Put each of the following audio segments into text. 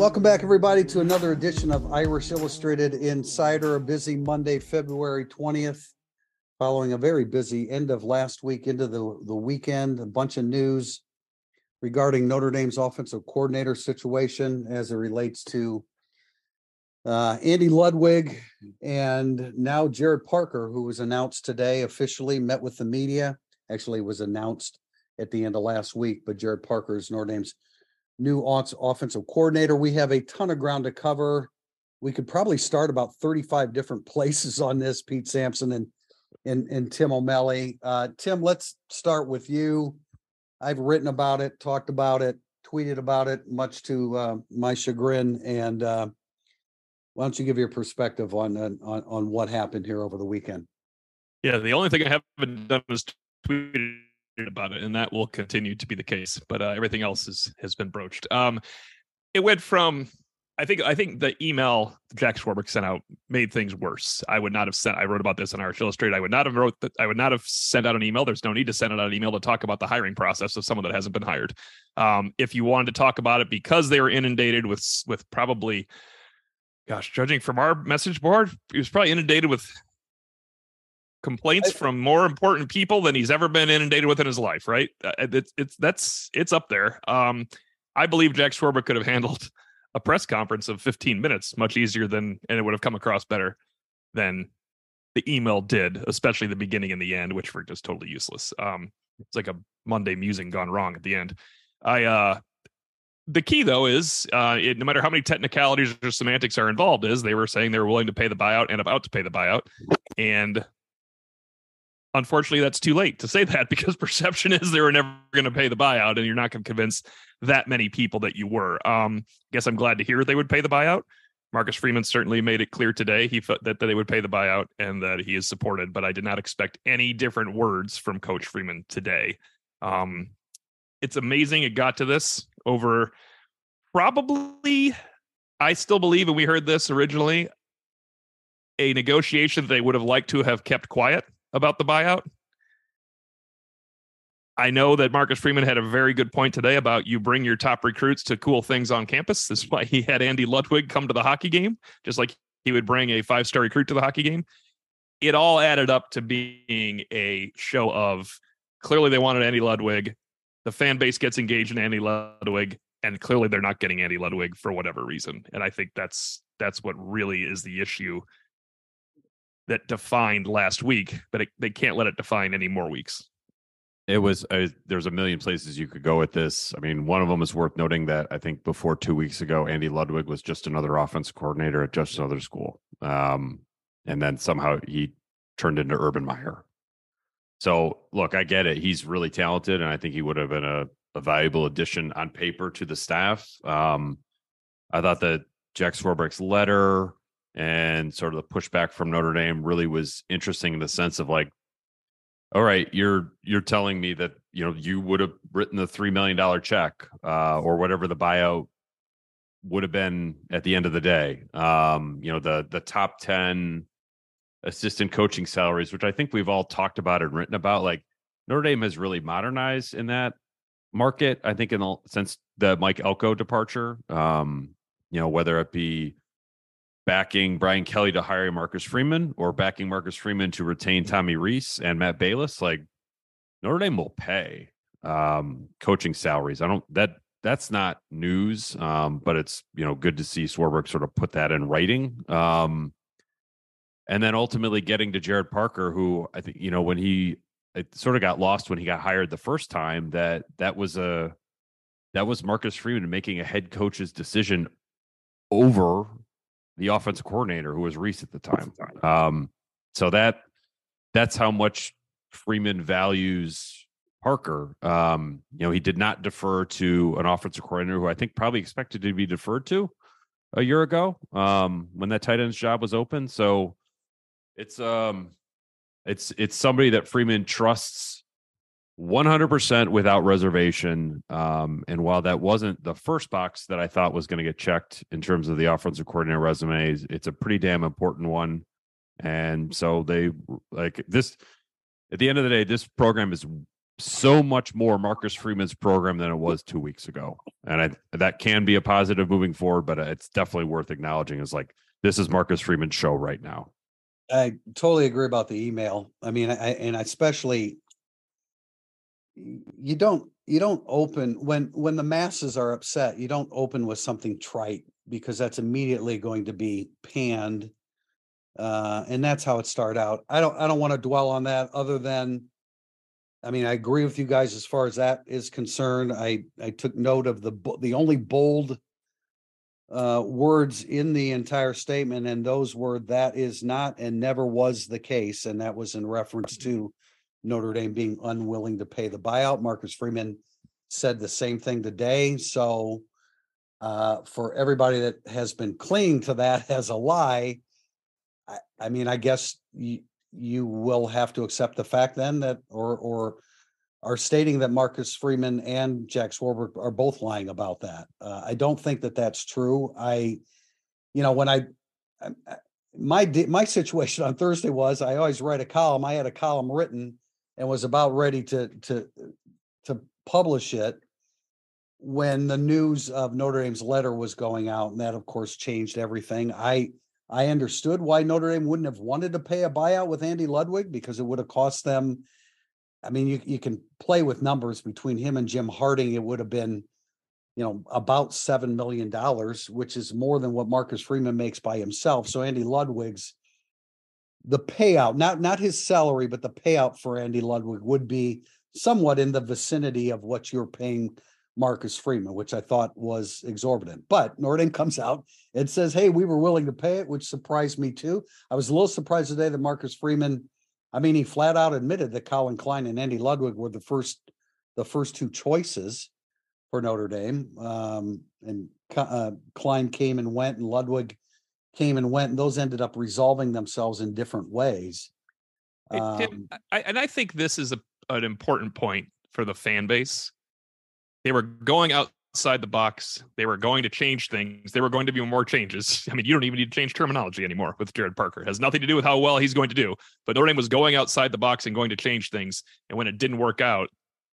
Welcome back, everybody, to another edition of Irish Illustrated Insider. A busy Monday, February 20th, following a very busy end of last week into the weekend. A bunch of news regarding Notre Dame's offensive coordinator situation as it relates to Andy Ludwig and now Gerad Parker, who was announced today, officially met with the media. Actually, it was announced at the end of last week, but Gerad Parker is Notre Dame's new offensive coordinator. We have a ton of ground to cover. We could probably start about 35 different places on this, Pete Sampson and Tim O'Malley. Tim, let's start with you. I've written about it, talked about it, tweeted about it, much to my chagrin. And why don't you give your perspective on what happened here over the weekend? Yeah, the only thing I haven't done is tweeted about it, and that will continue to be the case. But everything else has been broached. It went from I think the email Jack Swarbrick sent out made things worse. I would not have sent. I wrote about this in Irish Illustrated. I would not have sent out an email. There's no need to send out an email to talk about the hiring process of someone that hasn't been hired. If you wanted to talk about it because they were inundated with probably, gosh, judging from our message board, he was probably inundated with complaints from more important people than he's ever been inundated with in his life, right? It's up there. I believe Jack Swarbrick could have handled a press conference of 15 minutes much easier and it would have come across better than the email did, especially the beginning and the end, which were just totally useless. It's like a Monday musing gone wrong at the end. The key, though, is no matter how many technicalities or semantics are involved, is they were saying they were willing to pay the buyout and about to pay the buyout. And unfortunately, that's too late to say that, because perception is they were never going to pay the buyout, and you're not going to convince that many people that you were. Guess I'm glad to hear they would pay the buyout. Marcus Freeman certainly made it clear today he thought that they would pay the buyout and that he is supported, but I did not expect any different words from Coach Freeman today. It's amazing it got to this over probably, I still believe, and we heard this originally, a negotiation they would have liked to have kept quiet about the buyout. I know that Marcus Freeman had a very good point today about you bring your top recruits to cool things on campus. This is why he had Andy Ludwig come to the hockey game, just like he would bring a 5-star recruit to the hockey game. It all added up to being a show of clearly they wanted Andy Ludwig. The fan base gets engaged in Andy Ludwig, and clearly they're not getting Andy Ludwig for whatever reason. And I think that's what really is the issue that defined last week, but they can't let it define any more weeks. It was there's a million places you could go with this. I mean, one of them is worth noting that I think before 2 weeks ago, Andy Ludwig was just another offense coordinator at just another school. And then somehow he turned into Urban Meyer. So look, I get it. He's really talented, and I think he would have been a valuable addition on paper to the staff. I thought that Jack Swarbrick's letter and sort of the pushback from Notre Dame really was interesting in the sense of like, all right, you're telling me that, you would have written the $3 million check or whatever the buyout would have been at the end of the day. The top 10 assistant coaching salaries, which I think we've all talked about and written about. Like, Notre Dame has really modernized in that market, I think, since the Mike Elko departure, whether it be backing Brian Kelly to hire Marcus Freeman or backing Marcus Freeman to retain Tommy Rees and Matt Balis, like, Notre Dame will pay coaching salaries. That's not news, but it's, good to see Swarbrick sort of put that in writing. And then ultimately getting to Gerad Parker, who I think, when it sort of got lost when he got hired the first time, that was Marcus Freeman making a head coach's decision over the offensive coordinator, who was Reese at the time. So that's how much Freeman values Parker. He did not defer to an offensive coordinator who I think probably expected to be deferred to a year ago when that tight end's job was open. So it's somebody that Freeman trusts 100% without reservation. And while that wasn't the first box that I thought was going to get checked in terms of the offensive coordinator resumes, it's a pretty damn important one. And so they like this, at the end of the day, this program is so much more Marcus Freeman's program than it was 2 weeks ago. And that can be a positive moving forward, but it's definitely worth acknowledging is like, this is Marcus Freeman's show right now. I totally agree about the email. I mean, I especially you don't open when the masses are upset, you don't open with something trite because that's immediately going to be panned. And that's how it started out. I don't want to dwell on that other than, I mean, I agree with you guys as far as that is concerned. I took note of the only bold words in the entire statement, and those were that is not and never was the case, and that was in reference to Notre Dame being unwilling to pay the buyout. Marcus Freeman said the same thing today. So for everybody that has been clinging to that as a lie, I mean, I guess you will have to accept the fact then that or are stating that Marcus Freeman and Jack Swarbrick are both lying about that. I don't think that that's true. When my situation on Thursday was I always write a column. I had a column written and was about ready to publish it when the news of Notre Dame's letter was going out, and that of course changed everything. I understood why Notre Dame wouldn't have wanted to pay a buyout with Andy Ludwig because it would have cost them. I mean, you can play with numbers between him and Jim Harding. It would have been, about $7 million, which is more than what Marcus Freeman makes by himself. So Andy Ludwig's the payout, not his salary, but the payout for Andy Ludwig would be somewhat in the vicinity of what you're paying Marcus Freeman, which I thought was exorbitant. But Notre Dame comes out and says, hey, we were willing to pay it, which surprised me too. I was a little surprised today that Marcus Freeman, I mean, he flat out admitted that Colin Klein and Andy Ludwig were the first two choices for Notre Dame. And Klein came and went, and Ludwig came and went, and those ended up resolving themselves in different ways. Tim, I think this is an important point for the fan base. They were going outside the box. They were going to change things. There were going to be more changes. I mean, you don't even need to change terminology anymore with Jared Parker. It has nothing to do with how well he's going to do. But Notre Dame was going outside the box and going to change things. And when it didn't work out,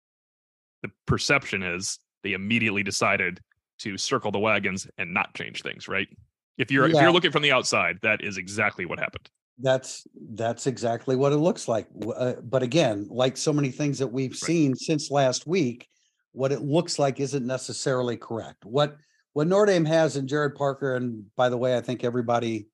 the perception is they immediately decided to circle the wagons and not change things, right? If you're looking from the outside, that is exactly what happened. That's exactly what it looks like. But again, like so many things that we've seen since last week, what it looks like isn't necessarily correct. What Notre Dame has in Jared Parker, and by the way, I think everybody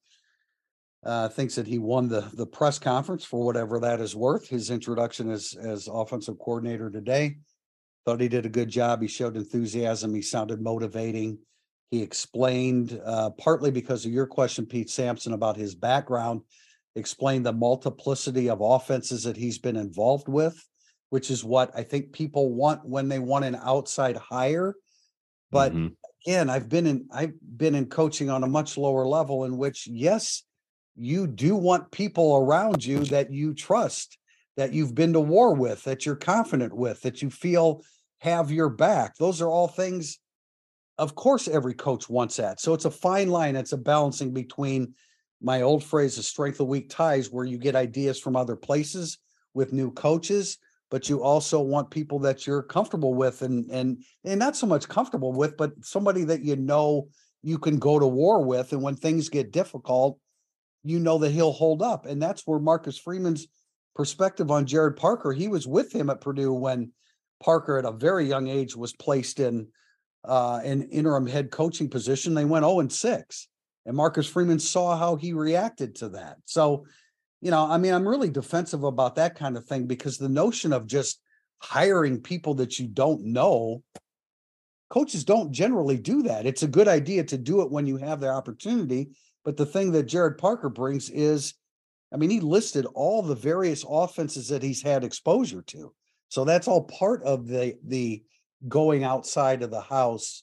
thinks that he won the press conference for whatever that is worth. His introduction as offensive coordinator today, thought he did a good job. He showed enthusiasm. He sounded motivating. He explained, partly because of your question, Pete Sampson, about his background, explained the multiplicity of offenses that he's been involved with, which is what I think people want when they want an outside hire. But again, I've been in coaching on a much lower level in which, yes, you do want people around you that you trust, that you've been to war with, that you're confident with, that you feel have your back. Those are all things, of course, every coach wants that. So it's a fine line. It's a balancing between, my old phrase, the strength of weak ties, where you get ideas from other places with new coaches, but you also want people that you're comfortable with and not so much comfortable with, but somebody that you can go to war with. And when things get difficult, that he'll hold up. And that's where Marcus Freeman's perspective on Jared Parker, he was with him at Purdue when Parker at a very young age was placed in an interim head coaching position. They went 0-6, and Marcus Freeman saw how he reacted to that. So, I mean, I'm really defensive about that kind of thing, because the notion of just hiring people that you don't know, coaches don't generally do that. It's a good idea to do it when you have the opportunity. But the thing that Jared Parker brings is, I mean, he listed all the various offenses that he's had exposure to. So that's all part of the going outside of the house,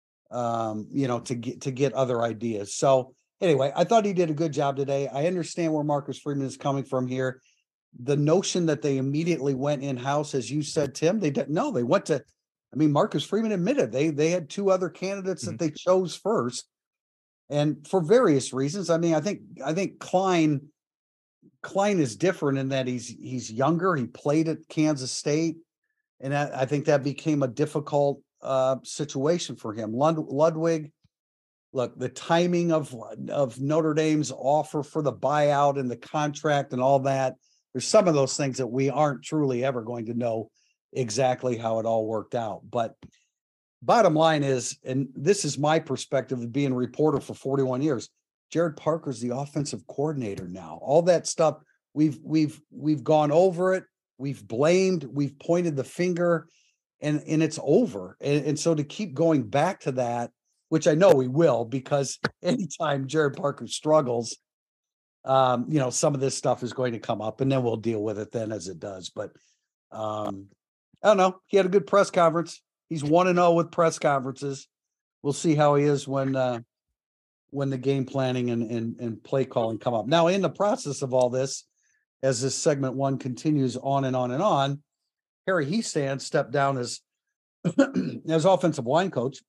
to get other ideas. So anyway, I thought he did a good job today. I understand where Marcus Freeman is coming from here. The notion that they immediately went in-house, as you said, Tim, they went to, I mean, Marcus Freeman admitted they had two other candidates that they chose first, and for various reasons. I mean, I think Klein is different in that he's younger. He played at Kansas State. And I think that became a difficult situation for him. Ludwig, look, the timing of Notre Dame's offer for the buyout and the contract and all that, there's some of those things that we aren't truly ever going to know exactly how it all worked out. But bottom line is, and this is my perspective of being a reporter for 41 years, Jared Parker's the offensive coordinator now. All that stuff, we've gone over it, we've blamed, we've pointed the finger, and it's over. And so to keep going back to that, which I know we will, because anytime Jared Parker struggles, some of this stuff is going to come up, and then we'll deal with it then as it does. But I don't know. He had a good press conference. He's 1-0 with press conferences. We'll see how he is when the game planning and play calling come up. Now, in the process of all this, as this segment 1 continues on and on and on, Harry Hiestand stepped down as offensive line coach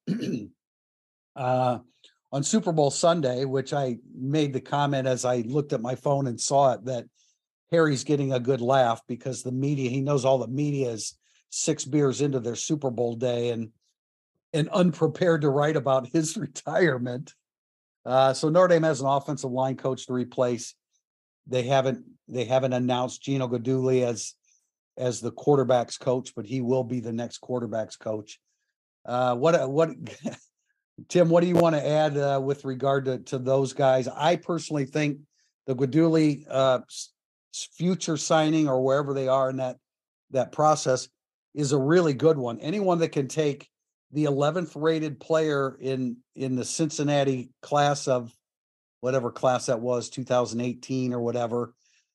on Super Bowl Sunday, which I made the comment as I looked at my phone and saw it, that Harry's getting a good laugh because the media, he knows all the media is 6 beers into their Super Bowl day and unprepared to write about his retirement. So Notre Dame has an offensive line coach to replace. They haven't announced Gino Guidugli as the quarterback's coach, but he will be the next quarterback's coach. What Tim, what do you want to add with regard to those guys? I personally think the Guidugli future signing, or wherever they are in that process, is a really good one. Anyone that can take the 11th rated player in the Cincinnati class of whatever class that was, 2018 or whatever,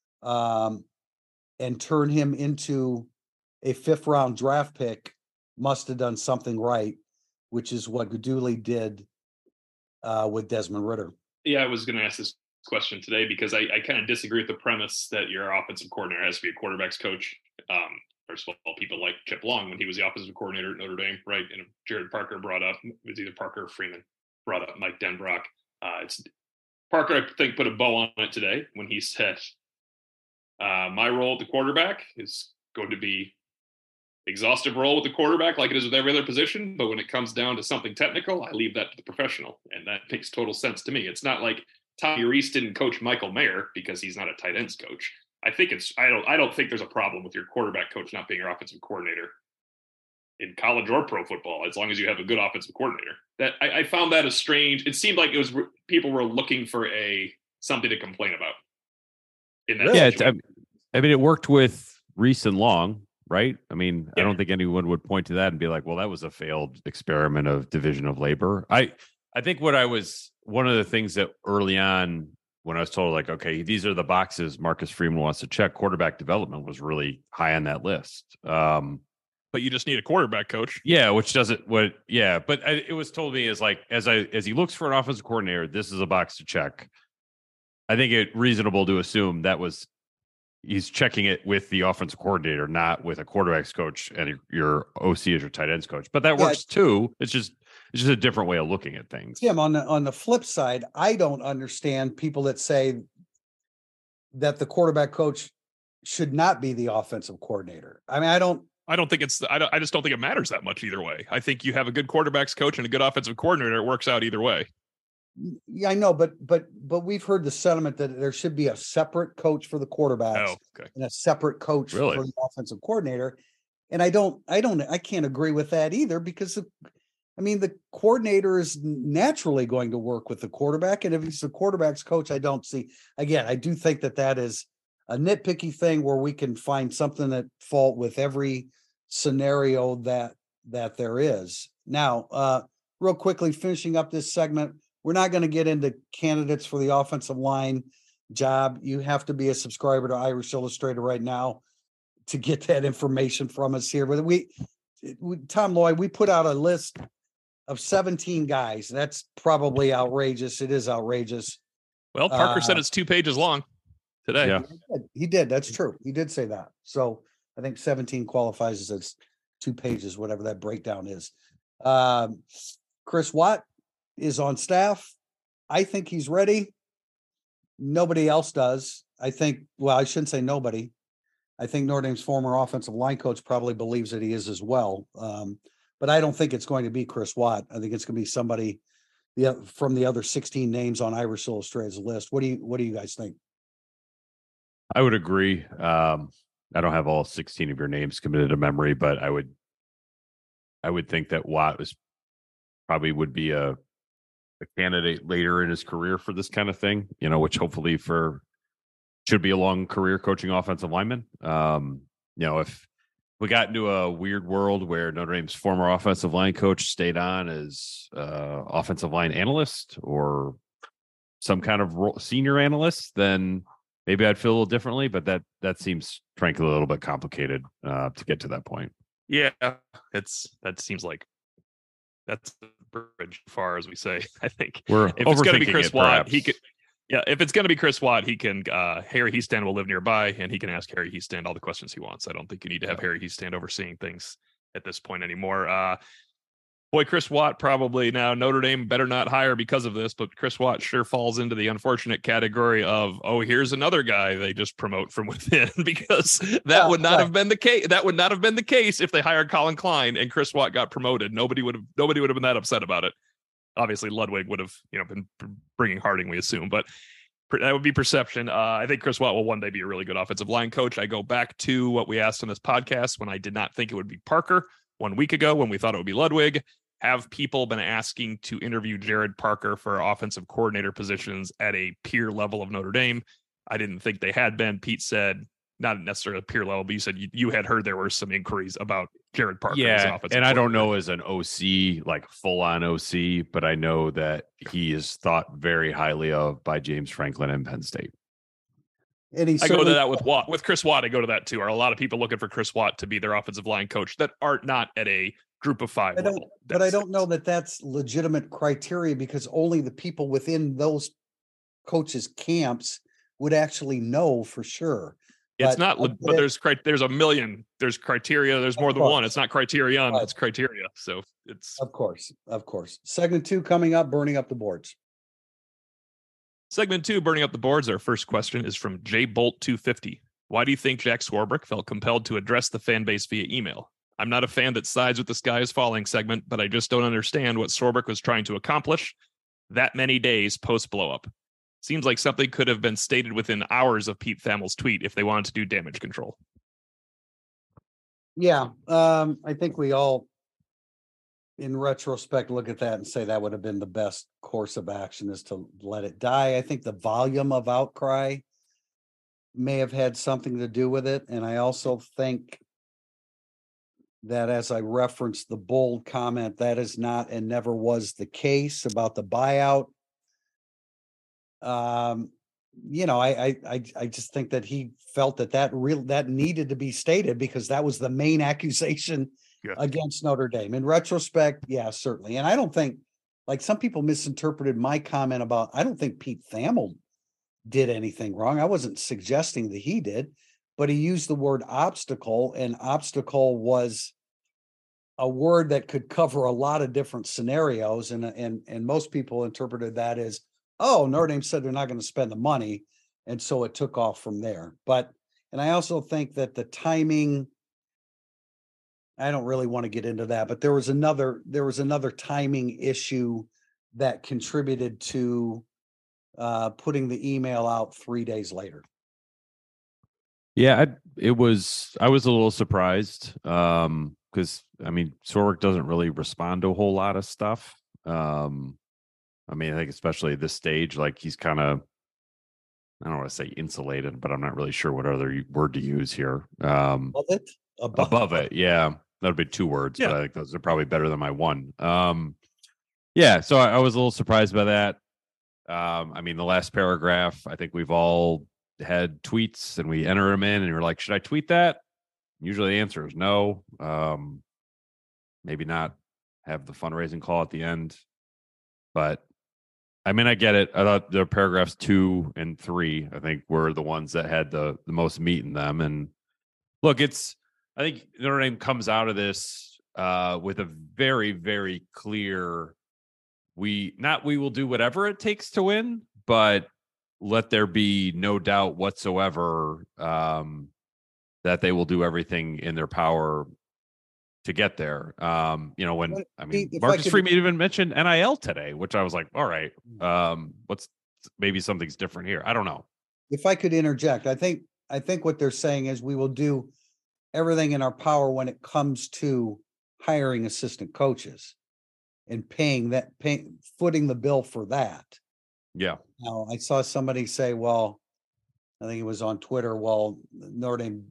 and turn him into a 5th round draft pick must have done something right, which is what Guidugli did with Desmond Ridder. Yeah, I was going to ask this question today because I kind of disagree with the premise that your offensive coordinator has to be a quarterback's coach. First of all, people like Chip Long when he was the offensive coordinator at Notre Dame, right? And Jared Parker brought up, it was either Parker or Freeman, brought up Mike Denbrock. Parker, I think, put a bow on it today when he said, my role at the quarterback is going to be exhaustive role with the quarterback like it is with every other position. But when it comes down to something technical, I leave that to the professional. And that makes total sense to me. It's not like Tommy Rees didn't coach Michael Mayer because he's not a tight ends coach. I don't think there's a problem with your quarterback coach not being your offensive coordinator in college or pro football, as long as you have a good offensive coordinator. That I found that a strange. It seemed like it was people were looking for something to complain about. In that I mean, it worked with Rees and Long, right? I mean, yeah. I don't think anyone would point to that and be like, well, that was a failed experiment of division of labor. I think one of the things that early on, when I was told, like, okay, these are the boxes Marcus Freeman wants to check, quarterback development was really high on that list. But you just need a quarterback coach. Yeah, which doesn't but it was told me as he looks for an offensive coordinator, this is a box to check. I think it's reasonable to assume he's checking it with the offensive coordinator, not with a quarterback's coach and your OC as your tight ends coach. But that works too. It's just a different way of looking at things. Tim, on the flip side, I don't understand people that say that the quarterback coach should not be the offensive coordinator. I mean, I just don't think it matters that much either way. I think you have a good quarterback's coach and a good offensive coordinator. It works out either way. Yeah, I know, but we've heard the sentiment that there should be a separate coach for the quarterbacks and a separate coach for the offensive coordinator. And I can't agree with that either, because the coordinator is naturally going to work with the quarterback. And if he's the quarterback's coach, I do think that is a nitpicky thing where we can find something at fault with every scenario that there is. Now, real quickly, finishing up this segment, we're not going to get into candidates for the offensive line job. You have to be a subscriber to Irish Illustrated right now to get that information from us here. But Tom Lloyd, we put out a list of 17 guys. That's probably outrageous. It is outrageous. Well, Parker said it's 2 pages long today. Yeah, he did. That's true. He did say that. So I think 17 qualifies as 2 pages, whatever that breakdown is. Chris Watt is on staff. I think he's ready. Nobody else does. I shouldn't say nobody. I think Notre Dame's former offensive line coach probably believes that he is as well. But I don't think it's going to be Chris Watt. I think it's going to be somebody from the other 16 names on Irish Illustrated's list. What do you guys think? I would agree. I don't have all 16 of your names committed to memory, but I would think that Watt would be a candidate later in his career for this kind of thing, which hopefully should be a long career coaching offensive lineman. If we got into a weird world where Notre Dame's former offensive line coach stayed on as offensive line analyst or some kind of senior analyst, then maybe I'd feel a little differently, but that seems frankly a little bit complicated to get to that point. Yeah, that seems like that's the bridge far, as we say. I think if it's going to be Chris Watt, he could. Yeah, if it's going to be Chris Watt, he can. Harry Heastand will live nearby, and he can ask Harry Heastand all the questions he wants. I don't think you need to have Harry Heastand overseeing things at this point anymore. Chris Watt probably now Notre Dame better not hire because of this, but Chris Watt sure falls into the unfortunate category of, here's another guy they just promote from within, because that would not have been the case. That would not have been the case if they hired Colin Klein and Chris Watt got promoted. Nobody would have been that upset about it. Obviously, Ludwig would have been bringing Harding, we assume, but that would be perception. I think Chris Watt will one day be a really good offensive line coach. I go back to what we asked on this podcast when I did not think it would be Parker 1 week ago, when we thought it would be Ludwig. Have people been asking to interview Jared Parker for offensive coordinator positions at a peer level of Notre Dame? I didn't think they had been. Pete said, not necessarily a peer level, but you said you had heard there were some inquiries about Jared Parker. Yeah, and I don't know as an OC, like full-on OC, but I know that he is thought very highly of by James Franklin and Penn State. And I go to that with Watt. With Chris Watt, I go to that too. Are a lot of people looking for Chris Watt to be their offensive line coach that are not at a group of five level? But I don't know that that's legitimate criteria, because only the people within those coaches' camps would actually know for sure. It's not, but there's a million. There's criteria. There's more than one. It's not criterion. It's criteria. So it's of course. Segment 2 coming up. Burning up the boards. Segment 2, burning up the boards. Our first question is from J Bolt 250. Why do you think Jack Swarbrick felt compelled to address the fan base via email? I'm not a fan that sides with the sky is falling segment, but I just don't understand what Swarbrick was trying to accomplish that many days post blow up. Seems like something could have been stated within hours of Pete Thamel's tweet if they wanted to do damage control. Yeah, I think we all, in retrospect, look at that and say that would have been the best course of action, is to let it die. I think the volume of outcry may have had something to do with it. And I also think that, as I referenced the bold comment, that is not and never was the case about the buyout. I just think that he felt that needed to be stated, because that was the main accusation against Notre Dame. In retrospect, yeah, certainly. And I don't think, like, some people misinterpreted my comment about, I don't think Pete Thamel did anything wrong. I wasn't suggesting that he did, but he used the word obstacle, and obstacle was a word that could cover a lot of different scenarios. And most people interpreted that as, Notre Dame said they're not going to spend the money. And so it took off from there. And I also think that the timing, I don't really want to get into that, but there was another timing issue that contributed to putting the email out 3 days later. Yeah, I was a little surprised because Swarbrick doesn't really respond to a whole lot of stuff. I think especially at this stage, like, he's kind of, I don't want to say insulated, but I'm not really sure what other word to use here. Above it. Yeah. That'd be 2 words, but I think those are probably better than my one. So I was a little surprised by that. The last paragraph, I think we've all had tweets and we enter them in and you're like, should I tweet that? Usually the answer is no. Maybe not have the fundraising call at the end, but I get it. I thought the paragraphs 2 and 3, I think, were the ones that had the most meat in them. And look, I think Notre Dame comes out of this with a very, very clear, we will do whatever it takes to win, but let there be no doubt whatsoever that they will do everything in their power to get there. When If I Marcus could- Freeman even mentioned NIL today, which I was like, all right, what's maybe something's different here. I don't know. If I could interject, I think what they're saying is we will do everything in our power when it comes to hiring assistant coaches and footing the bill for that. Yeah. Now, I saw somebody say, well, I think it was on Twitter, well, Notre Dame,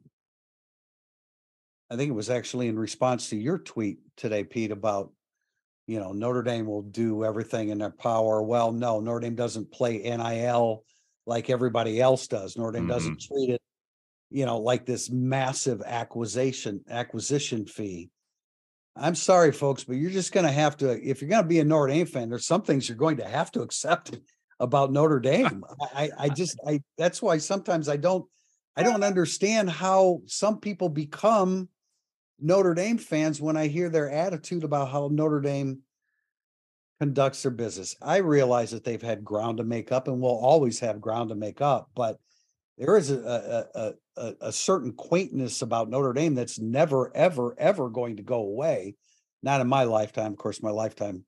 I think it was actually in response to your tweet today, Pete, about, Notre Dame will do everything in their power. Well, no, Notre Dame doesn't play NIL like everybody else does. Notre Dame doesn't treat it, like this massive acquisition fee. I'm sorry, folks, but you're just going to have to, if you're going to be a Notre Dame fan, there's some things you're going to have to accept about Notre Dame. That's why sometimes I don't understand how some people become Notre Dame fans when I hear their attitude about how Notre Dame conducts their business. I realize that they've had ground to make up and will always have ground to make up, but there is a certain quaintness about Notre Dame that's never, ever, ever going to go away. Not in my lifetime. Of course, my lifetime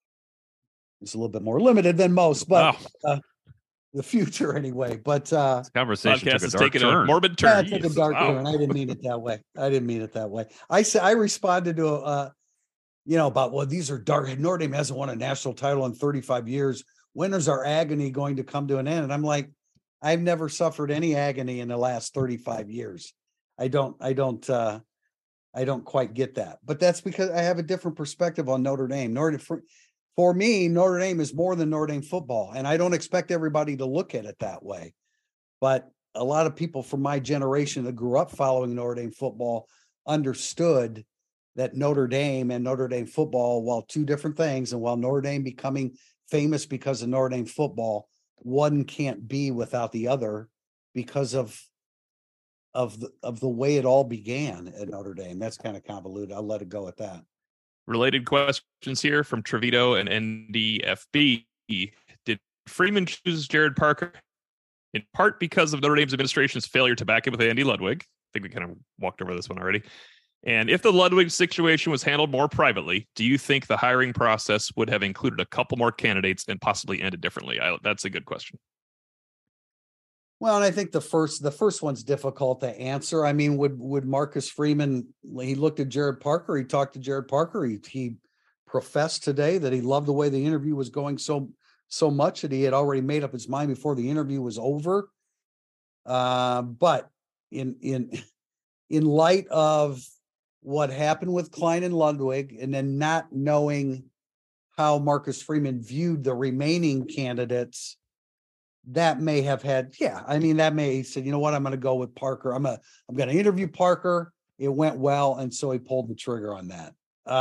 is a little bit more limited than most, but the future anyway. But this conversation podcast took a is dark taking turn. a morbid turn. it took a dark turn. I didn't mean it that way. I responded to about, well, these are dark. Notre Dame hasn't won a national title in 35 years. When is our agony going to come to an end? And I'm like, I've never suffered any agony in the last 35 years. I don't quite get that, but that's because I have a different perspective on Notre Dame. For me, Notre Dame is more than Notre Dame football, and I don't expect everybody to look at it that way. But a lot of people from my generation that grew up following Notre Dame football understood that Notre Dame and Notre Dame football, while two different things, and while Notre Dame becoming famous because of Notre Dame football, one can't be without the other because of the way it all began at Notre Dame. That's kind of convoluted. I'll let it go at that. Related questions here from Trevito and NDFB. Did Freeman choose Jared Parker in part because of Notre Dame's administration's failure to back him with Andy Ludwig? I think we kind of walked over this one already. And if the Ludwig situation was handled more privately, do you think the hiring process would have included a couple more candidates and possibly ended differently? That's a good question. Well, and I think the first one's difficult to answer. I mean, would Marcus Freeman, he looked at Jared Parker, he talked to Jared Parker, he professed today that he loved the way the interview was going so much that he had already made up his mind before the interview was over. But in light of what happened with Klein and Ludwig, and then not knowing how Marcus Freeman viewed the remaining candidates, that may have had, that may have said, you know what, I'm going to go with Parker. I'm going to interview Parker. It went well. And so he pulled the trigger on that.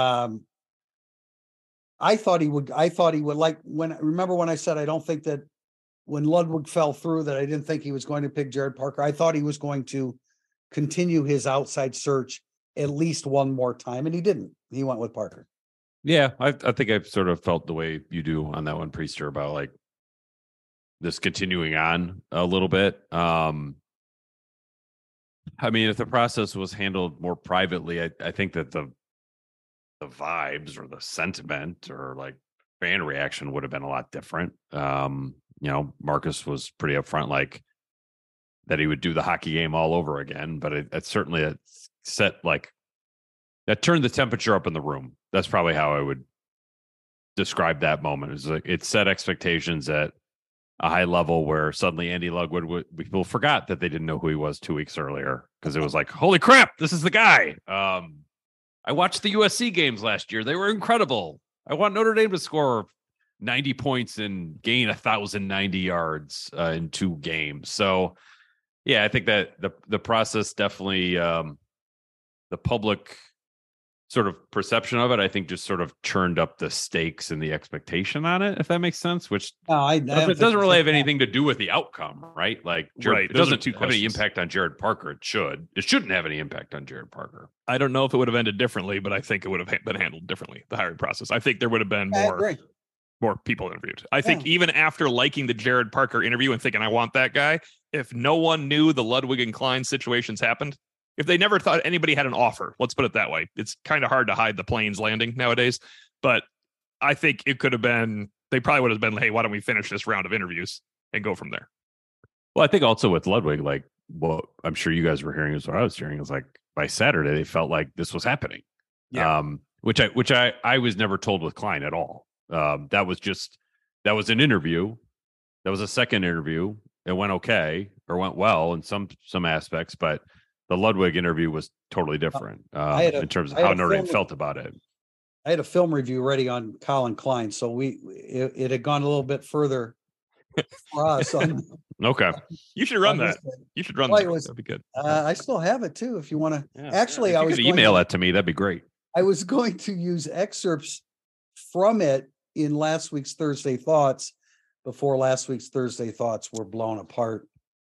I thought he would, remember when I said, I don't think that when Ludwig fell through, that I didn't think he was going to pick Jared Parker. I thought he was going to continue his outside search at least one more time. And he didn't. He went with Parker. Yeah. I think I've sort of felt the way you do on that one, Priester, about like this continuing on a little bit. I mean, if the process was handled more privately, I think that the vibes or the sentiment or like fan reaction would have been a lot different. Marcus was pretty upfront, like that he would do the hockey game all over again, but it certainly set like that turned the temperature up in the room. That's probably how I would describe that moment. It's like it set expectations at a high level where suddenly Andy Ludwig, people forgot that they didn't know who he was 2 weeks earlier because it was like, holy crap, this is the guy. I watched the USC games last year. They were incredible. I want Notre Dame to score 90 points and gain 1,090 yards in 2 games. So, yeah, I think that the process definitely, the public sort of perception of it, I think just sort of churned up the stakes and the expectation on it, if that makes sense, which it doesn't really have anything to do with the outcome, right? Like, it doesn't have any impact on Jared Parker. It shouldn't have any impact on Jared Parker. I don't know if it would have ended differently, but I think it would have been handled differently, the hiring process. I think there would have been more people interviewed. I think even after liking the Jared Parker interview and thinking, I want that guy, if no one knew the Ludwig and Klein situations happened, if they never thought anybody had an offer, let's put it that way. It's kind of hard to hide the planes landing nowadays, but I think it could have been, they probably would have been, hey, why don't we finish this round of interviews and go from there? Well, I think also with Ludwig, like what I'm sure you guys were hearing is what I was hearing is like by Saturday they felt like this was happening. Yeah. Which I was never told with Klein at all. That was an interview. That was a second interview. It went okay or went well in some aspects, but the Ludwig interview was totally different in terms of how Notre Dame felt about it. I had a film review ready on Colin Klein, so it had gone a little bit further for us. Okay, you should run that. You should run that. That'd be good. I still have it too. If you want to, actually, if you could email that to me. That'd be great. I was going to use excerpts from it in last week's Thursday Thoughts before last week's Thursday Thoughts were blown apart.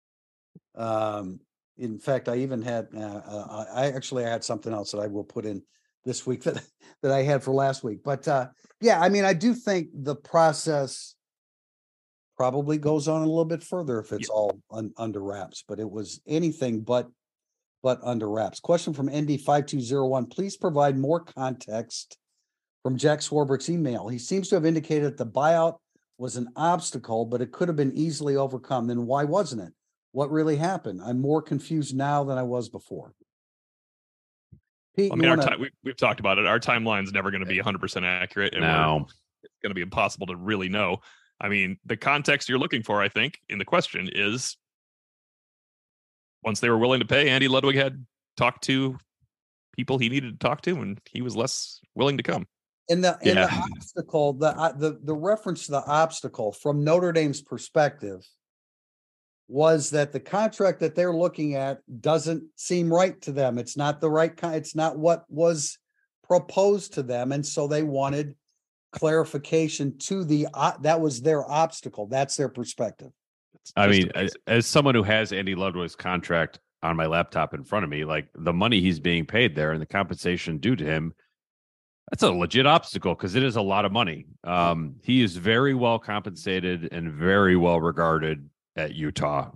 In fact, I even had, I had something else that I will put in this week that I had for last week. But yeah, I mean, I do think the process probably goes on a little bit further if it's all under wraps, but it was anything but under wraps. Question from ND5201. Please provide more context from Jack Swarbrick's email. He seems to have indicated that the buyout was an obstacle, but it could have been easily overcome. Then why wasn't it? What really happened? I'm more confused now than I was before. Pete, I mean, we've talked about it. Our timeline's never going to be 100% accurate. And no, it's going to be impossible to really know. I mean, the context you're looking for, I think, in the question is once they were willing to pay, Andy Ludwig had talked to people he needed to talk to, and he was less willing to come. And the obstacle, the reference to the obstacle from Notre Dame's perspective was that the contract that they're looking at doesn't seem right to them. It's not the right kind. It's not what was proposed to them. And so they wanted clarification to that was their obstacle. That's their perspective. I mean, as someone who has Andy Ludwig's contract on my laptop in front of me, like the money he's being paid there and the compensation due to him, that's a legit obstacle because it is a lot of money. He is very well compensated and very well regarded at Utah.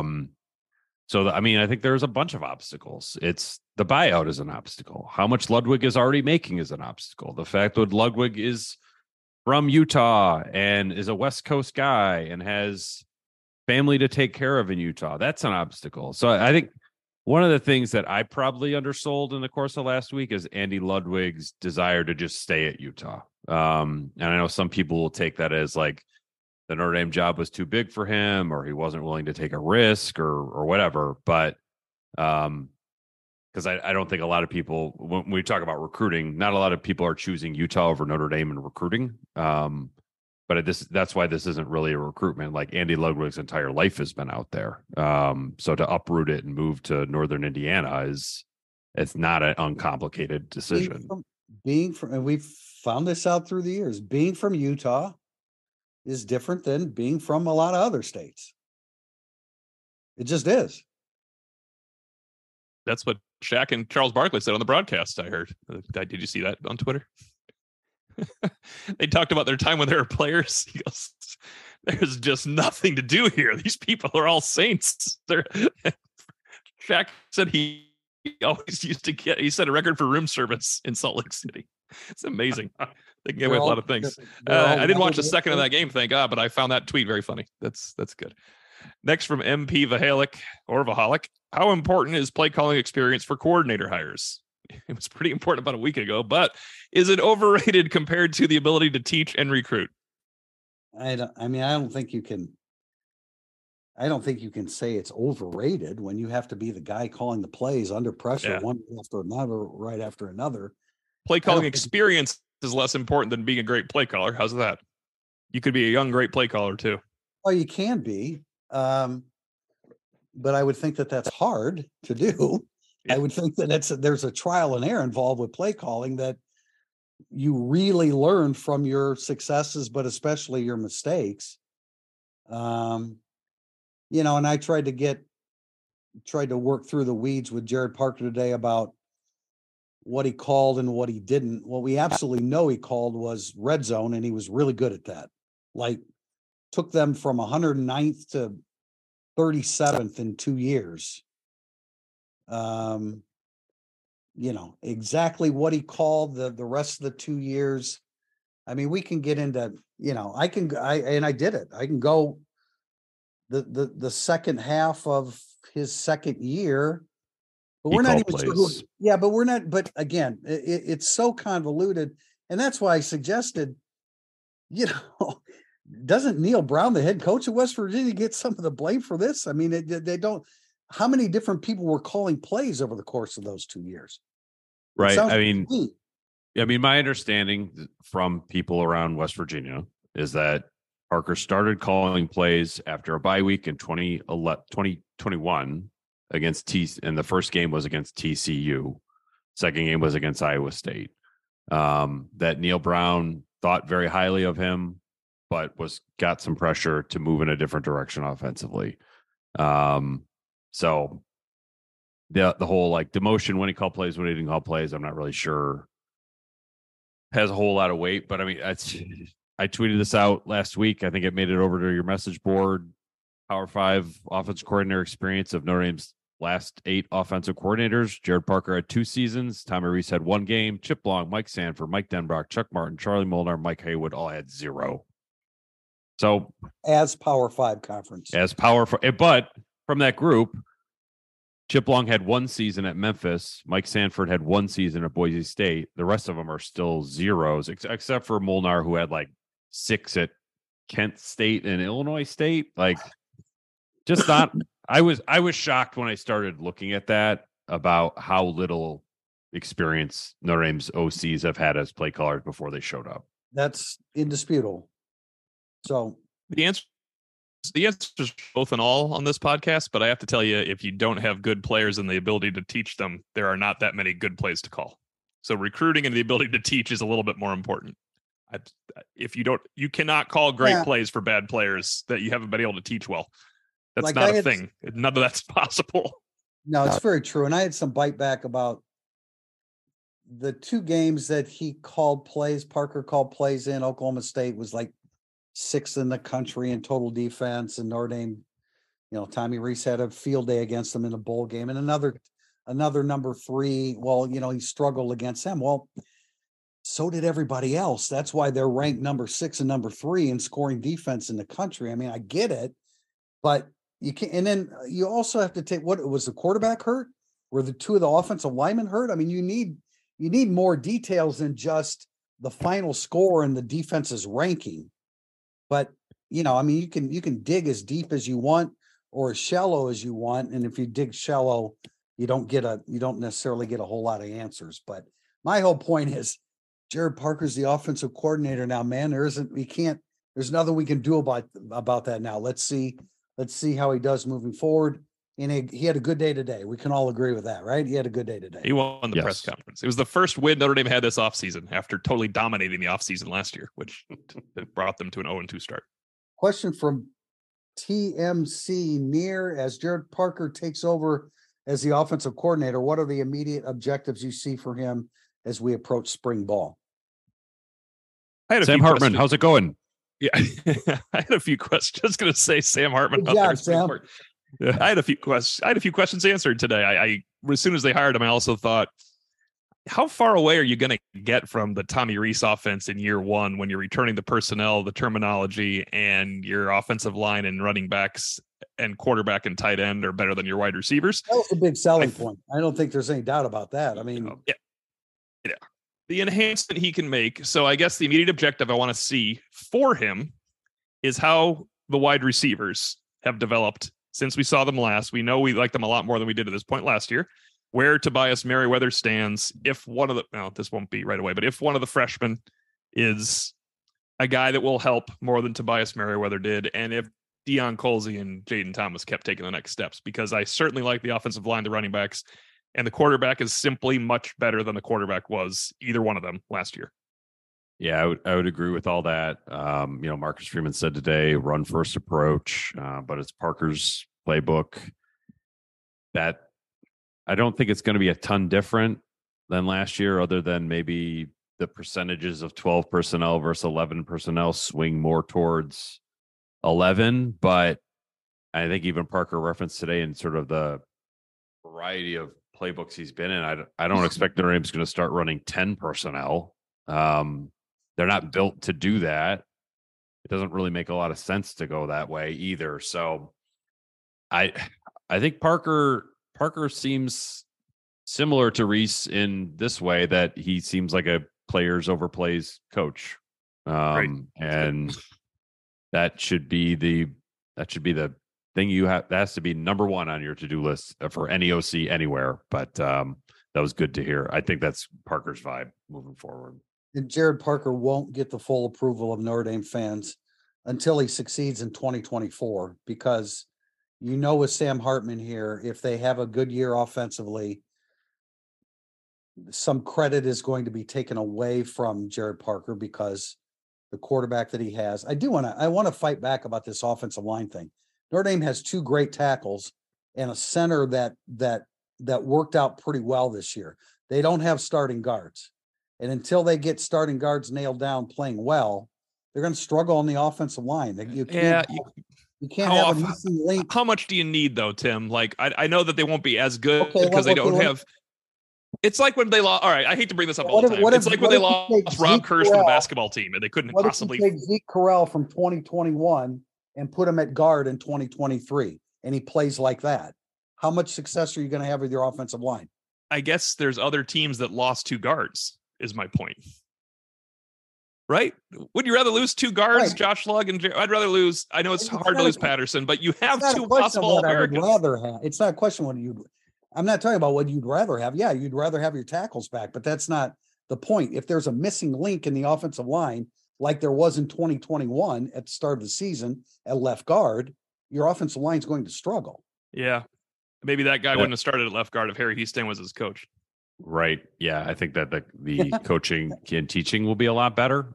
I mean, I think there's a bunch of obstacles. It's the buyout is an obstacle. How much Ludwig is already making is an obstacle. The fact that Ludwig is from Utah and is a West Coast guy and has family to take care of in Utah, that's an obstacle. So I think one of the things that I probably undersold in the course of last week is Andy Ludwig's desire to just stay at Utah. And I know some people will take that as like the Notre Dame job was too big for him, or he wasn't willing to take a risk or whatever. But because I don't think a lot of people, when we talk about recruiting, not a lot of people are choosing Utah over Notre Dame in recruiting. But that's why this isn't really a recruitment. Like Andy Ludwig's entire life has been out there. So to uproot it and move to Northern Indiana it's not an uncomplicated decision. And we've found this out through the years, being from Utah is different than being from a lot of other states. It just is. That's what Shaq and Charles Barkley said on the broadcast, I heard. Did you see that on Twitter? They talked about their time when they were players. He goes, there's just nothing to do here. These people are all saints. Shaq said he always used to he set a record for room service in Salt Lake City. It's amazing. They can get away with a lot of things. I didn't watch a second of that game, thank God, but I found that tweet very funny. That's good. Next from MP Vahalik. How important is play calling experience for coordinator hires? It was pretty important about a week ago, but is it overrated compared to the ability to teach and recruit? I don't think you can say it's overrated when you have to be the guy calling the plays under pressure, one after another, right after another. Play calling experience is less important than being a great play caller. How's that? You could be a young, great play caller too. Well, you can be. But I would think that that's hard to do. Yeah. I would think that there's a trial and error involved with play calling that you really learn from your successes, but especially your mistakes. And I tried to work through the weeds with Jared Parker today about what he called and what he didn't. What we absolutely know he called was red zone, and he was really good at that. Like, took them from 109th to 37th in 2 years. Exactly what he called the rest of the 2 years. I mean, we can get into, I did it. I can go the second half of his second year, but He we're not called even sure who, plays. yeah, but we're not, but again, it's so convoluted. And that's why I suggested, doesn't Neil Brown, the head coach of West Virginia, get some of the blame for this? I mean, they don't, how many different people were calling plays over the course of those 2 years? It Right. sounds I like mean, to me. my understanding from people around West Virginia is that Parker started calling plays after a bye week in 2021 against and the first game was against TCU. Second game was against Iowa State. That Neil Brown thought very highly of him, but got some pressure to move in a different direction offensively. So the whole like demotion when he called plays, when he didn't call plays, I'm not really sure has a whole lot of weight. But I mean, I tweeted this out last week. I think it made it over to your message board. Power 5 offensive coordinator experience of Notre Dame's last 8 offensive coordinators. Jared Parker had 2 seasons. Tommy Rees had 1 game. Chip Long, Mike Sanford, Mike Denbrock, Chuck Martin, Charlie Molnar, Mike Haywood all had 0. So As Power 5 conference. as powerful, but from that group, Chip Long had 1 season at Memphis. Mike Sanford had 1 season at Boise State. The rest of them are still zeros, except for Molnar, who had like 6 at Kent State and Illinois State. Like, just not. I was shocked when I started looking at that about how little experience Notre Dame's OCs have had as play callers before they showed up. That's indisputable. So The answer is both and all on this podcast, but I have to tell you, if you don't have good players and the ability to teach them, there are not that many good plays to call. So recruiting and the ability to teach is a little bit more important. If you don't, you cannot call great plays for bad players that you haven't been able to teach well. That's like not a thing. None of that's possible. No, it's very true. And I had some bite back about the 2 games that he called plays. Parker called plays in. Oklahoma State was like 6th in the country in total defense, and Notre Dame, Tommy Rees had a field day against them in a bowl game, and another number 3. Well, he struggled against them. Well, so did everybody else. That's why they're ranked number 6 and number 3 in scoring defense in the country. I mean, I get it, but you can't. And then you also have to take, what was the quarterback hurt? Were the 2 of the offensive linemen hurt? I mean, you need more details than just the final score and the defense's ranking. But, I mean, you can dig as deep as you want or as shallow as you want. And if you dig shallow, you don't necessarily get a whole lot of answers. But my whole point is Jared Parker's the offensive coordinator now, man. There's nothing we can do about that now. Let's see how he does moving forward. And he had a good day today. We can all agree with that, right? He had a good day today. He won the press conference. It was the first win Notre Dame had this offseason after totally dominating the offseason last year, which brought them to an 0-2 start. Question from TMC near as Jared Parker takes over as the offensive coordinator. What are the immediate objectives you see for him as we approach spring ball? Sam Hartman, how's it going? Yeah, I had a few questions. Just going to say Sam Hartman. Good job, Sam. I had a few questions answered today. I as soon as they hired him, I also thought, how far away are you going to get from the Tommy Rees offense in year 1 when you're returning the personnel, the terminology, and your offensive line and running backs and quarterback and tight end are better than your wide receivers? That was a big selling point. I don't think there's any doubt about that. I mean, yeah. The enhancement he can make. So I guess the immediate objective I want to see for him is how the wide receivers have developed since we saw them last. We know we like them a lot more than we did at this point last year. Where Tobias Merriweather stands, if one of the, this won't be right away, but if one of the freshmen is a guy that will help more than Tobias Merriweather did, and if Deion Colsey and Jaden Thomas kept taking the next steps, because I certainly like the offensive line, the running backs, and the quarterback is simply much better than the quarterback was, either one of them last year. Yeah, I would agree with all that. Marcus Freeman said today, run first approach, but it's Parker's playbook. That I don't think it's going to be a ton different than last year, other than maybe the percentages of 12 personnel versus 11 personnel swing more towards 11. But I think even Parker referenced today in sort of the variety of playbooks he's been in, I don't expect Notre Dame's going to start running 10 personnel. They're not built to do that. It doesn't really make a lot of sense to go that way either. So I think Parker seems similar to Reese in this way, that he seems like a players overplays coach. And that should be the thing that has to be number one on your to-do list for any OC anywhere. But that was good to hear. I think that's Parker's vibe moving forward. And Jared Parker won't get the full approval of Notre Dame fans until he succeeds in 2024, because with Sam Hartman here, if they have a good year offensively, some credit is going to be taken away from Jared Parker because the quarterback that he has. I want to fight back about this offensive line thing. Notre Dame has two great tackles and a center that worked out pretty well this year. They don't have starting guards. And until they get starting guards nailed down playing well, they're going to struggle on the offensive line. You can't have a missing link. How much do you need, though, Tim? Like, I know that they won't be as good because they don't have. It's like when they lost. All right, I hate to bring this up all the time. It's like when they lost Rob Kurz from the basketball team, and they couldn't possibly take Zeke Correll from 2021 and put him at guard in 2023, and he plays like that. How much success are you going to have with your offensive line? I guess there's other teams that lost two guards, is my point. Right? Would you rather lose two guards, right? Josh Lugg and I'd rather lose. I know it's hard to lose Patterson, but you have two possible Americans. It's not a question what you. I'm not talking about what you'd rather have. Yeah, you'd rather have your tackles back, but that's not the point. If there's a missing link in the offensive line, like there was in 2021 at the start of the season at left guard, your offensive line is going to struggle. Yeah. Maybe that guy wouldn't have started at left guard if Harry Houston was his coach. Right. Yeah. I think that the coaching and teaching will be a lot better.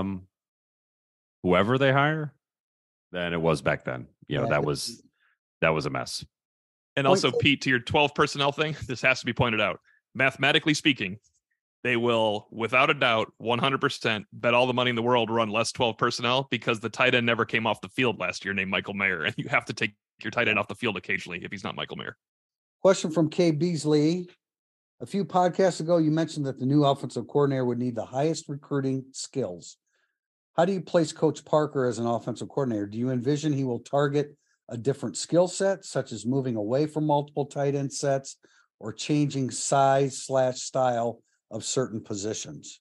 Whoever they hire than it was back then. That was a mess. And also, Pete, to your 12 personnel thing, this has to be pointed out. Mathematically speaking, they will, without a doubt, 100% bet all the money in the world run less 12 personnel because the tight end never came off the field last year named Michael Mayer. And you have to take your tight end off the field occasionally if he's not Michael Mayer. Question from Kay Beasley. A few podcasts ago, you mentioned that the new offensive coordinator would need the highest recruiting skills. How do you place Coach Parker as an offensive coordinator? Do you envision he will target a different skill set, such as moving away from multiple tight end sets or changing size/style of certain positions?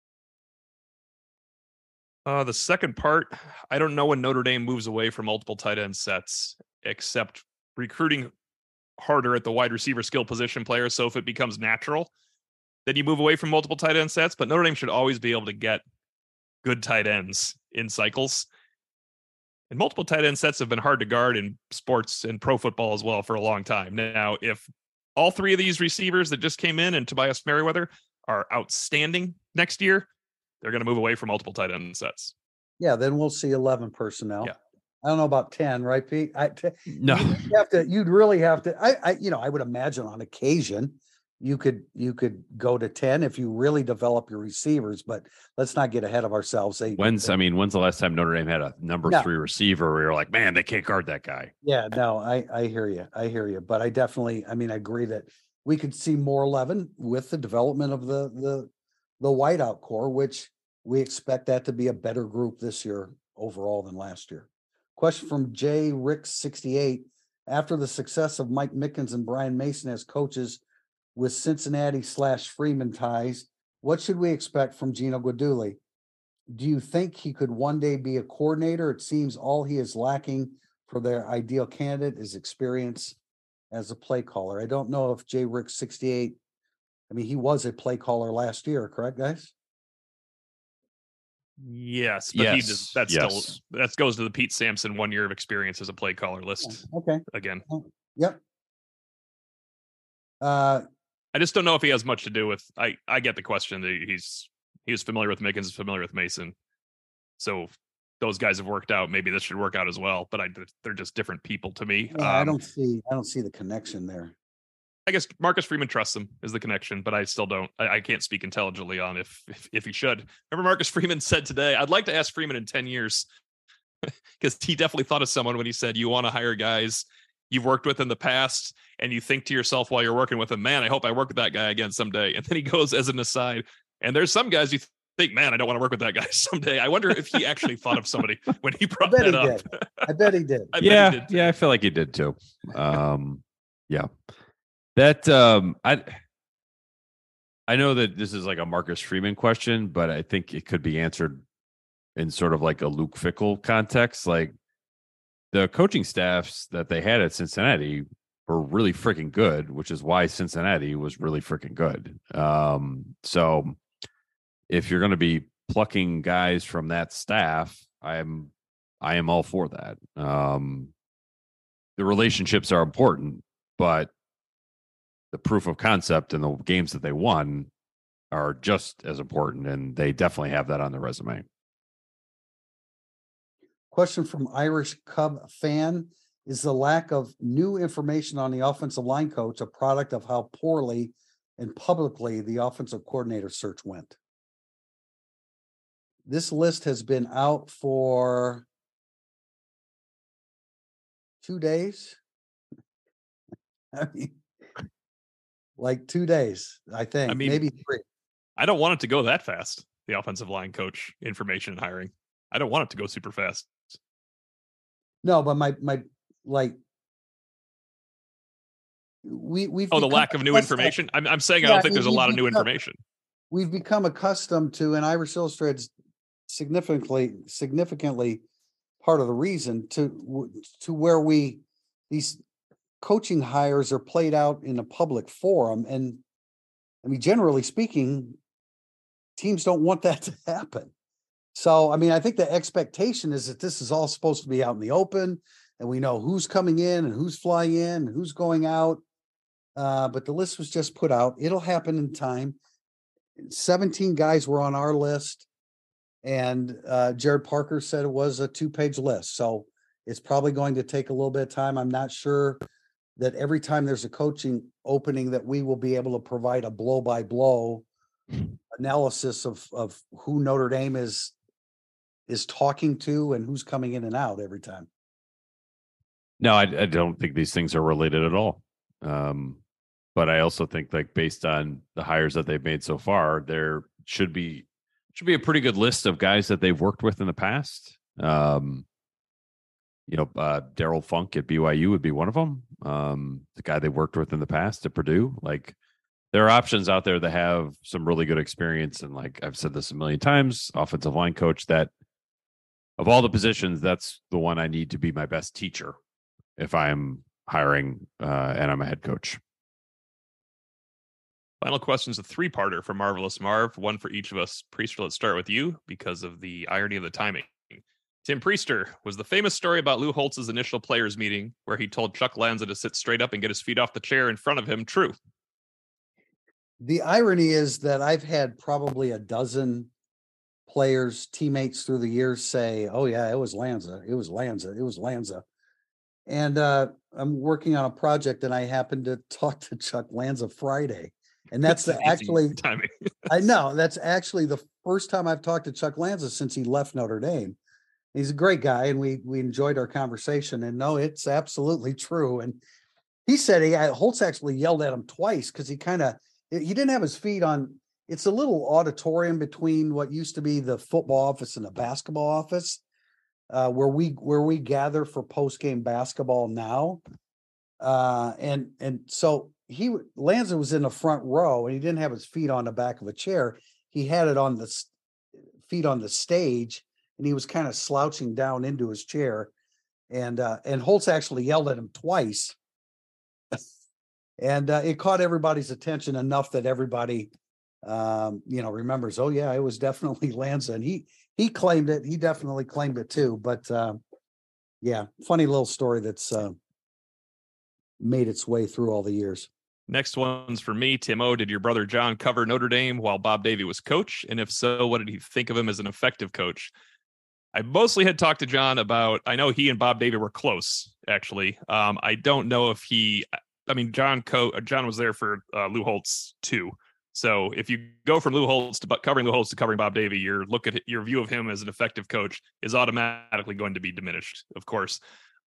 The second part, I don't know when Notre Dame moves away from multiple tight end sets, except recruiting harder at the wide receiver skill position players. So if it becomes natural, then you move away from multiple tight end sets. But Notre Dame should always be able to get good tight ends in cycles. And multiple tight end sets have been hard to guard in sports and pro football as well for a long time. Now, if all three of these receivers that just came in and Tobias Merriweather are outstanding next year, they're going to move away from multiple tight end sets. Yeah, then we'll see 11 personnel. Yeah. I don't know about 10, right, Pete? No. You'd really have to. I would imagine on occasion you could go to 10 if you really develop your receivers, but let's not get ahead of ourselves. When's the last time Notre Dame had a number 3 receiver where you're like, man, they can't guard that guy? Yeah, no, I hear you. But I agree that we could see more 11 with the development of the whiteout core, which we expect that to be a better group this year overall than last year. Question from J. Rick 68. After the success of Mike Mickens and Brian Mason as coaches with Cincinnati/Freeman ties, what should we expect from Gino Guidugli? Do you think he could one day be a coordinator? It seems all he is lacking for their ideal candidate is experience as a play caller. I don't know if J. Rick 68, he was a play caller last year, correct, guys? Yes, but that goes to the Pete Sampson 1 year of experience as a play caller list. Okay. Again. Yep. I just don't know if he has much to do with. I get the question. He's familiar with Mickens, familiar with Mason, so those guys have worked out. Maybe this should work out as well. But they're just different people to me. Yeah, I don't see the connection there. I guess Marcus Freeman trusts him is the connection, but I still don't. I can't speak intelligently on if he should. Remember, Marcus Freeman said today, I'd like to ask Freeman in 10 years because he definitely thought of someone when he said, you want to hire guys you've worked with in the past, and you think to yourself while you're working with him, man, I hope I work with that guy again someday. And then he goes as an aside, and there's some guys you think, man, I don't want to work with that guy someday. I wonder if he actually thought of somebody when he brought that up. I bet he did. Yeah, I feel like he did too. Yeah. That I know that this is like a Marcus Freeman question, but I think it could be answered in sort of like a Luke Fickell context. Like, the coaching staffs that they had at Cincinnati were really freaking good, which is why Cincinnati was really freaking good. So if you're going to be plucking guys from that staff, I am all for that. The relationships are important, but the proof of concept and the games that they won are just as important, and they definitely have that on their resume. Question from Irish Cub fan. Is the lack of new information on the offensive line coach a product of how poorly and publicly the offensive coordinator search went? This list has been out for 2 days. I mean, like 2 days, I think. I mean, maybe 3. I don't want it to go that fast. The offensive line coach information and hiring. I don't want it to go super fast. No, but my like we've the lack of new information. I'm saying I don't think there's a lot of new information. We've become accustomed to, and Irish Illustrated's significantly part of the reason to where these coaching hires are played out in a public forum, and I mean, generally speaking, teams don't want that to happen. So, I mean, I think the expectation is that this is all supposed to be out in the open, and we know who's coming in and who's flying in and who's going out. But the list was just put out. It'll happen in time. 17 guys were on our list, and Jared Parker said it was a 2-page list. So it's probably going to take a little bit of time. I'm not sure that every time there's a coaching opening that we will be able to provide a blow-by-blow analysis of who Notre Dame is talking to and who's coming in and out every time. No, I don't think these things are related at all. But I also think, like, based on the hires that they've made so far, there should be a pretty good list of guys that they've worked with in the past. Daryl Funk at BYU would be one of them. The guy they worked with in the past at Purdue. Like, there are options out there that have some really good experience. And like I've said this a million times, offensive line coach, that of all the positions, that's the one I need to be my best teacher if I'm hiring and I'm a head coach. Final question is a 3-parter from Marvelous Marv, one for each of us. Priester, let's start with you because of the irony of the timing. Tim Priester, was the famous story about Lou Holtz's initial players meeting where he told Chuck Lanza to sit straight up and get his feet off the chair in front of him true? The irony is that I've had probably a dozen players, teammates through the years say, oh yeah, it was Lanza. It was Lanza. It was Lanza. And I'm working on a project and I happened to talk to Chuck Lanza Friday. And that's actually timing. I know that's actually the first time I've talked to Chuck Lanza since he left Notre Dame. He's a great guy, and we enjoyed our conversation. And no, it's absolutely true. And he said Holtz actually yelled at him twice because he didn't have his feet on. It's a little auditorium between what used to be the football office and the basketball office, where we gather for post-game basketball now. And so Lanza was in the front row, and he didn't have his feet on the back of a chair. He had it on the feet on the stage, and he was kind of slouching down into his chair. And Holtz actually yelled at him twice. And it caught everybody's attention enough that everybody, remembers, oh yeah, it was definitely Lanza. And he claimed it. He definitely claimed it too. But yeah, funny little story that's made its way through all the years. Next one's for me. Tim O, did your brother John cover Notre Dame while Bob Davie was coach? And if so, what did he think of him as an effective coach? I mostly had talked to John about, I know he and Bob Davie were close, actually. I don't know if John was there for Lou Holtz too. So if you go from Lou Holtz to covering Lou Holtz to covering Bob Davie, your view of him as an effective coach is automatically going to be diminished, of course.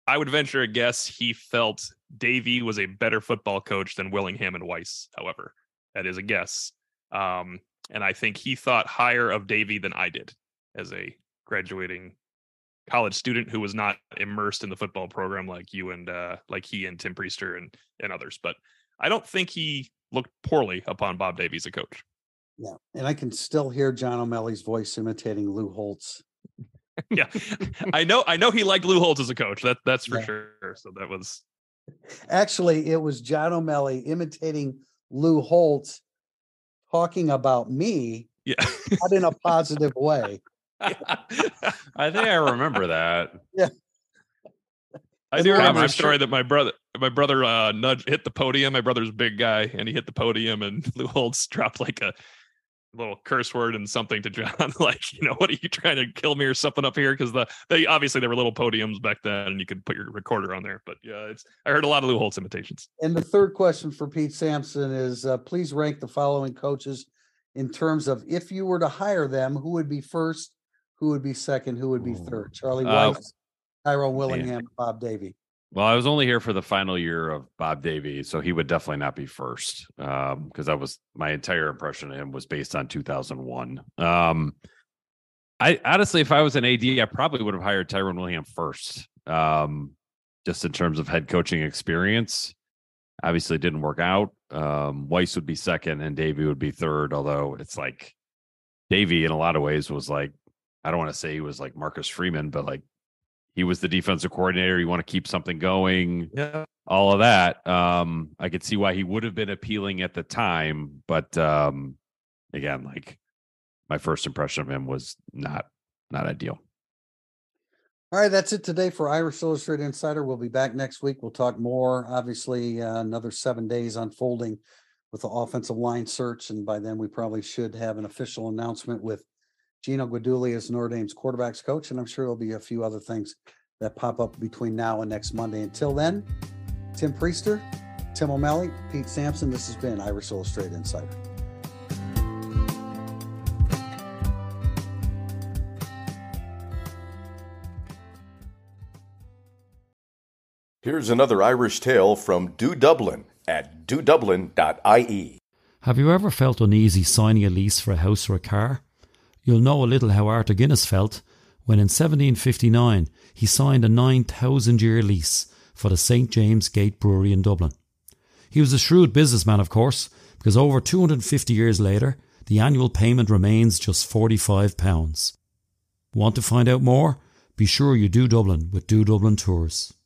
I would venture a guess he felt Davey was a better football coach than Willingham and Weiss. However, that is a guess. And I think he thought higher of Davey than I did as a graduating college student who was not immersed in the football program like you and like he and Tim Priester and others. But I don't think he looked poorly upon Bob Davey as a coach. Yeah. And I can still hear John O'Malley's voice imitating Lou Holtz. Yeah. I know he liked Lou Holtz as a coach. That's for sure. So that was actually, it was John O'Malley imitating Lou Holtz talking about me, not in a positive way. I think I remember that. Yeah. I do remember a story that my brother hit the podium. My brother's a big guy, and he hit the podium, and Lou Holtz dropped like a little curse word and something to John, like, what are you trying to kill me or something up here? Because they obviously there were little podiums back then, and you could put your recorder on there. But yeah, I heard a lot of Lou Holtz imitations. And the third question for Pete Sampson is, please rank the following coaches in terms of if you were to hire them, who would be first, who would be second, who would be third? Charlie Weiss, Tyrone Willingham, Bob Davey. Well, I was only here for the final year of Bob Davey, so he would definitely not be first, because that was my entire impression of him was based on 2001. I honestly, if I was an AD, I probably would have hired Tyrone Willingham first, just in terms of head coaching experience. Obviously, it didn't work out. Weiss would be second, and Davey would be third. Although it's like Davey, in a lot of ways, was like, I don't want to say he was like Marcus Freeman, but like, he was the defensive coordinator. You want to keep something going, all of that. I could see why he would have been appealing at the time, but again, like my first impression of him was not ideal. All right, that's it today for Irish Illustrated Insider. We'll be back next week. We'll talk more. Obviously, another 7 days unfolding with the offensive line search, and by then we probably should have an official announcement with Gino Guidugli as Notre Dame's quarterbacks coach, and I'm sure there'll be a few other things that pop up between now and next Monday. Until then, Tim Priester, Tim O'Malley, Pete Sampson, this has been Irish Illustrated Insider. Here's another Irish tale from Do Dublin at dodublin.ie. Have you ever felt uneasy signing a lease for a house or a car? You'll know a little how Arthur Guinness felt when in 1759 he signed a 9,000-year lease for the St. James Gate Brewery in Dublin. He was a shrewd businessman, of course, because over 250 years later, the annual payment remains just £45. Want to find out more? Be sure you do Dublin with Do Dublin Tours.